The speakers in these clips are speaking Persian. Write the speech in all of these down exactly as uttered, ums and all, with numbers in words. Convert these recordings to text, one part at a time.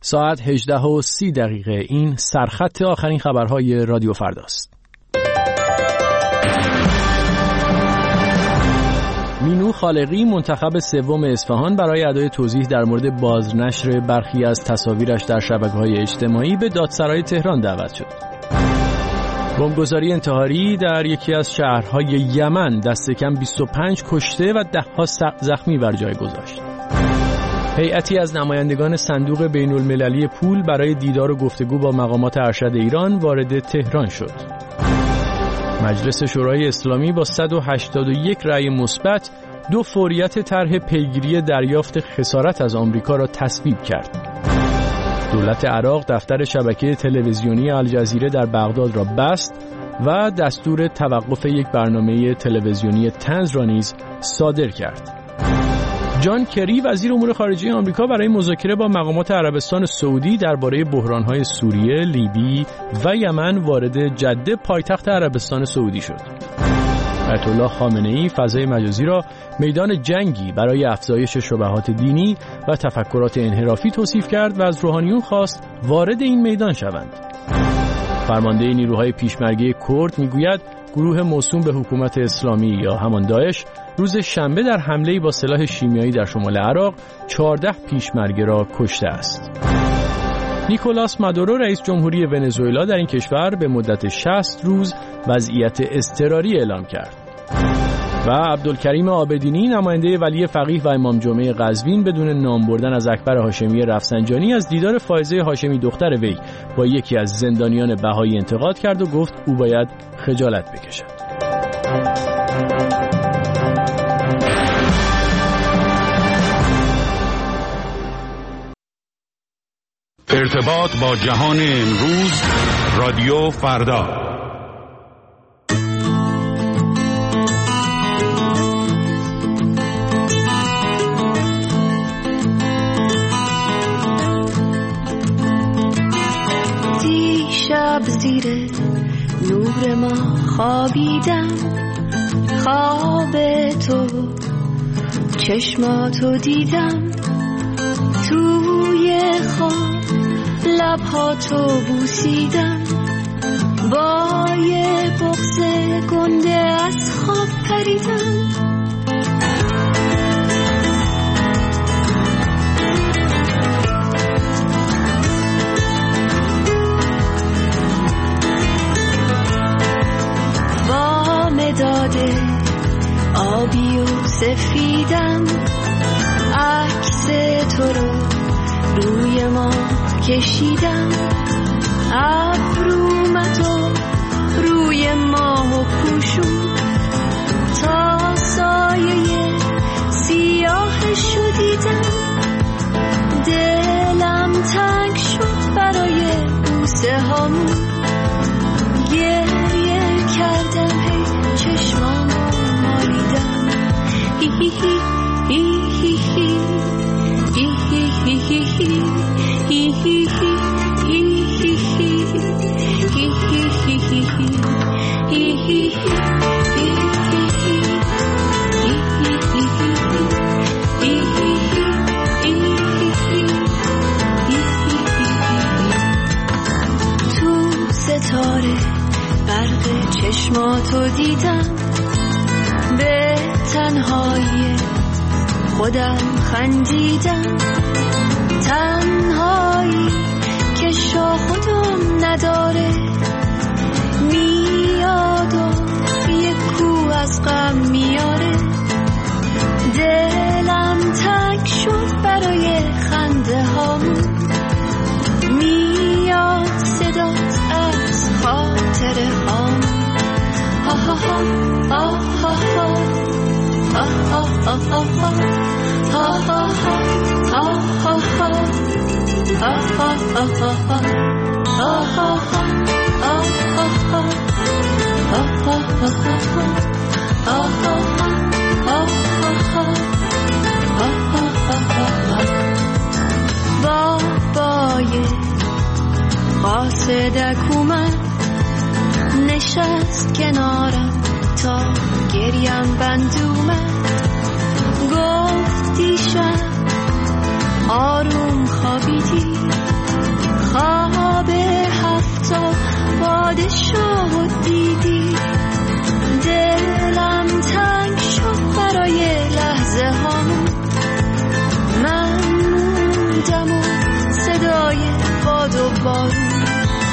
ساعت هجده و سی دقیقه. این سرخط آخرین خبرهای رادیو فرداست. مینو خالقی منتخب سوم اصفهان برای ادای توضیح در مورد بازنشر برخی از تصاویرش در شبکه‌های اجتماعی به دادسرای تهران دعوت شد. بمبگذاری انتحاری در یکی از شهرهای یمن دست کم بیست و پنج کشته و ده‌ها زخمی بر جای گذاشت. هیئتی از نمایندگان صندوق بین‌المللی پول برای دیدار و گفتگو با مقامات ارشد ایران وارد تهران شد. مجلس شورای اسلامی با صد و هشتاد و یک رأی مثبت دو فوریت طرح پیگیری دریافت خسارت از آمریکا را تصویب کرد. دولت عراق دفتر شبکه تلویزیونی الجزیره در بغداد را بست و دستور توقف یک برنامه تلویزیونی طنز را نیز صادر کرد. جان کری وزیر امور خارجه آمریکا برای مذاکره با مقامات عربستان سعودی درباره بحران‌های سوریه، لیبی و یمن وارد جده پایتخت عربستان سعودی شد. آیت الله خامنه‌ای فضای مجازی را میدان جنگی برای افزایش شبهات دینی و تفکرات انحرافی توصیف کرد و از روحانیون خواست وارد این میدان شوند. فرمانده نیروهای پیشمرگه کرد میگوید گروه موسوم به حکومت اسلامی یا همان داعش روز شنبه در حمله‌ای با سلاح شیمیایی در شمال عراق چهارده پیشمرگه را کشته است. نیکولاس مادورو رئیس جمهوری ونزوئلا در این کشور به مدت شصت روز وضعیت اضطراری اعلام کرد. و عبدالکریم عابدینی نماینده ولی فقیه و امام جمعه قزوین بدون نام بردن از اکبر هاشمی رفسنجانی از دیدار فائزه هاشمی دختر وی با یکی از زندانیان بهایی انتقاد کرد و گفت او باید خجالت بکشد. ارتباط با جهان امروز، رادیو فردا. دیشب زیر نور ما خوابیدم، خواب تو چشماتو دیدم، توی خواب لبهاتو بوسیدم، با یه بغض گنده از خواب پریدم. با مداد آبی و سفیدم عکس تو رو روی ما کشیدم، ابرومتو روی ماه و پوشون تا سایه سیاهشو دیدم. دلم تنگ شد برای بوسه هامون، گریه کردم هی چشمامو مالیدم. هی هی هی هی هی هی هی هی هی هی هی تو ستاره برق چشماتو دیدم، به تنهایی خودم خندیدم، تنهایی که شاخ و دم نداره، میاد و یک کو از غم میاره. دلم تنگ شد برای خنده هامون، میاد صدات از خاطر هامون. ها ها ها ها ها ها ها ها ها بابای قاصدک اومد، نشست کنارم تا گریم بند اومد، گفت دیشب آروم خوابیدی، بارون.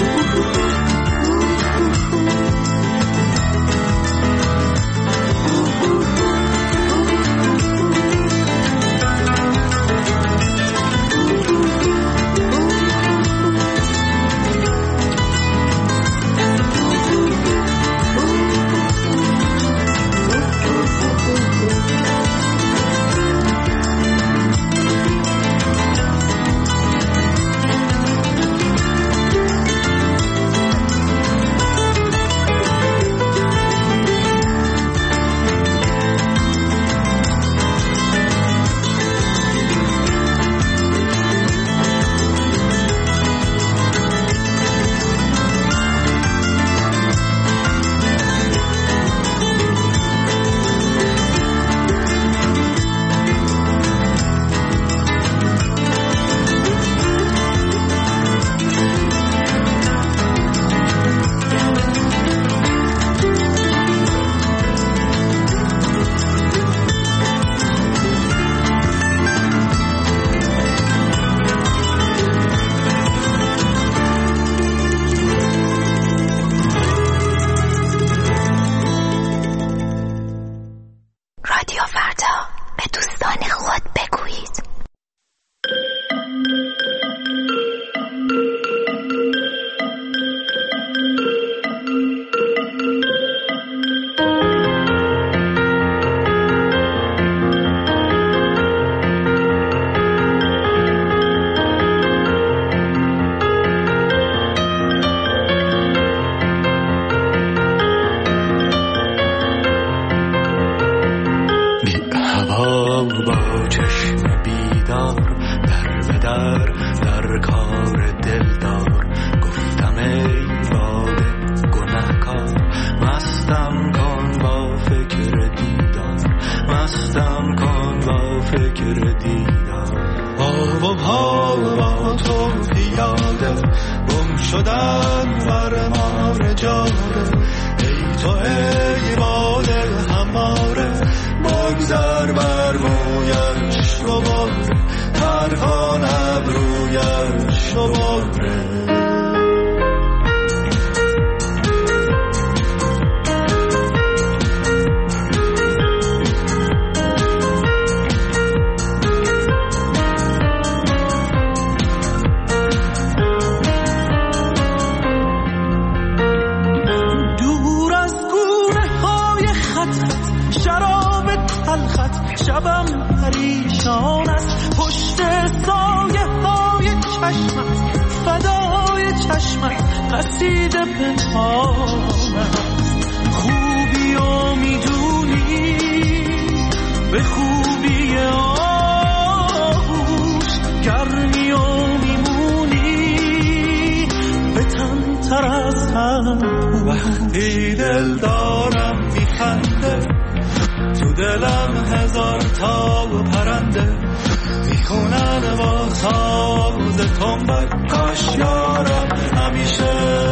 وقتی دل دارم میخنده تو دلم هزار تا پرنده میخونن با ساز تنبک کاش یارم همیشه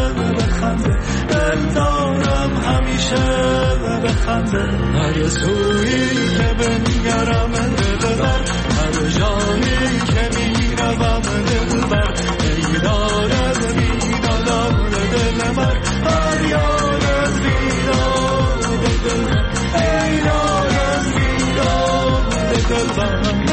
بخنده دل دارم همیشه بخنده هر سویی که بنگرم دل بر هر جایی که میروم دل بر ای دارد میدادم دل بر هر یارد میداد دل بر ای دارد میداد دل بر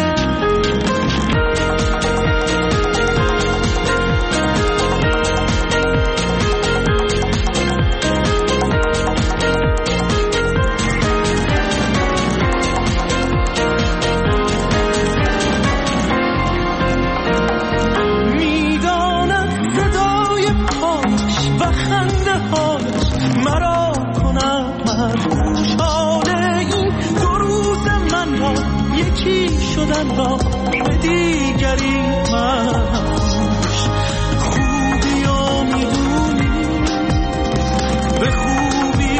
شدن را به دیگری منش خوبی ها میدونی به خوبی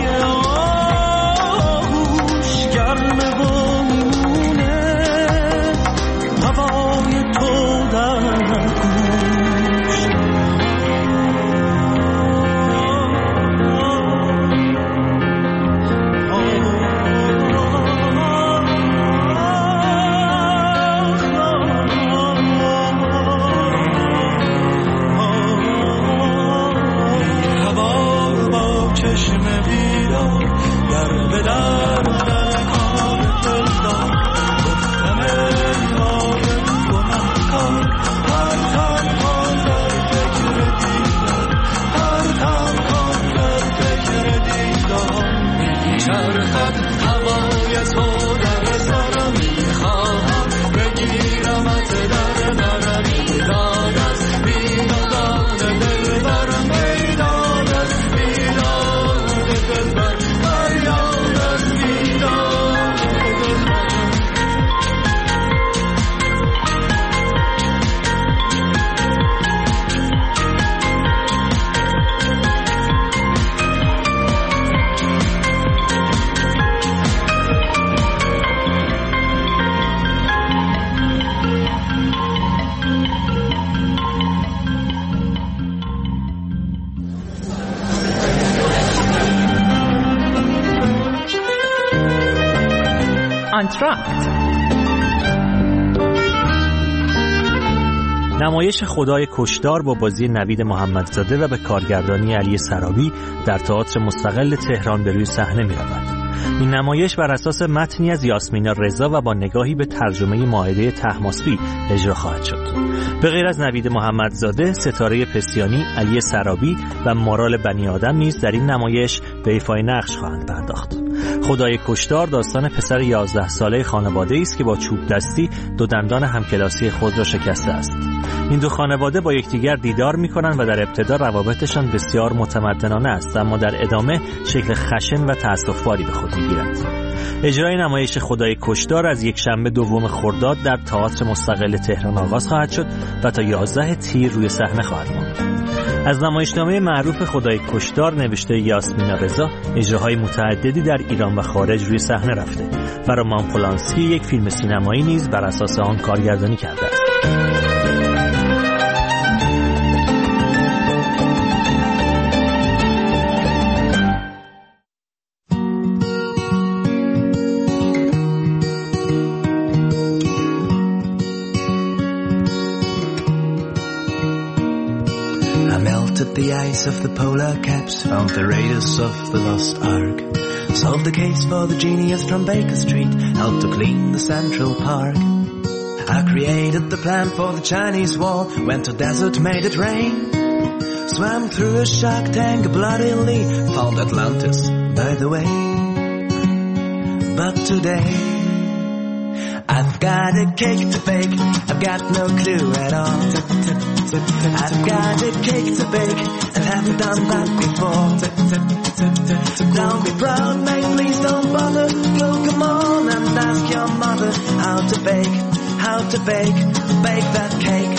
آهوش گرمه و میمونه هوای تو در گوش کانترکت. نمایش خدای کشتار با بازی نوید محمدزاده و به کارگردانی علی سرابی در تئاتر مستقل تهران به روی صحنه می‌رود. این نمایش بر اساس متنی از یاسمینا رضا و با نگاهی به ترجمه مائده طهماسبی اجرا خواهد شد. به غیر از نوید محمدزاده، ستاره پسیانی، علی سرابی و مارال بنی آدم نیز در این نمایش به ایفای نقش خواهند پرداخت. خدای کشتار داستان پسر یازده ساله خانواده است که با چوب دستی دو دندان همکلاسی خود را شکسته است. این دو خانواده با یکدیگر دیدار می‌کنند و در ابتدا روابطشان بسیار متمدنانه است، اما در ادامه شکل خشن و تأسف‌باری به خود می‌گیرد. اجرای نمایش خدای کشتار از یک شنبه دوم خرداد در تئاتر مستقل تهران آغاز خواهد شد و تا یازده تیر روی صحنه خواهد ماند. از نمایشنامه معروف خدای کشتار نوشته یاسمینا رضا، اجراهای متعددی در ایران و خارج روی صحنه رفته و رومان پولانسکی یک فیلم سینمایی نیز بر اساس آن کارگردانی کرده است. The ice of the polar caps, found the raiders of the lost ark, solved the case for the genius from Baker Street, helped to clean the Central Park. I created the plan for the Chinese wall, went to desert, made it rain, swam through a shark tank bloodily, found Atlantis by the way. But today I've got a cake to bake, I've got no clue at all. I've got a cake to bake and haven't done that before. Don't be proud, mate, please don't bother. Go, come on and ask your mother how to bake, how to bake, bake that cake.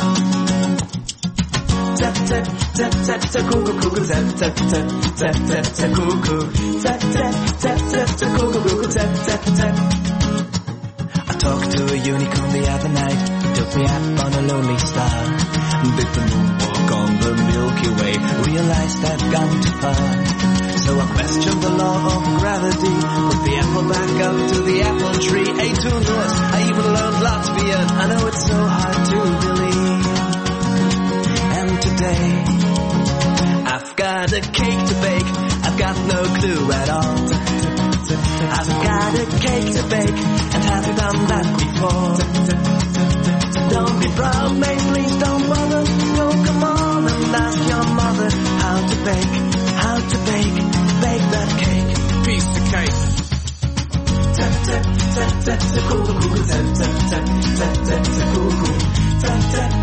Tap, tap, tap, tap, tap, cuckoo, cuckoo, tap, tap, tap, tap, tap, tap, cuckoo. Tap, tap, tap, tap, tap, cuckoo, cuckoo, tap, tap, tap. I talked to a unicorn the other night, took me up on a lonely star. Did the moonwalk on the Milky Way, realized I've gone too far. So I questioned the law of gravity, put the apple back up to the apple tree. Ate two notes, I even learned Latvian, I know it's so hard to believe. And today, I've got a cake to bake, I've got no clue at all. I've got a cake to bake, and haven't done that before. Don't be proud, mate, please don't bother. Go, come on and ask your mother how to bake, how to bake, bake that cake. Piece of cake. Tap, tap, tap, tap, tap, cuckoo, cuckoo, tap, tap, tap, tap, tap, tap, cuckoo. Tap, tap,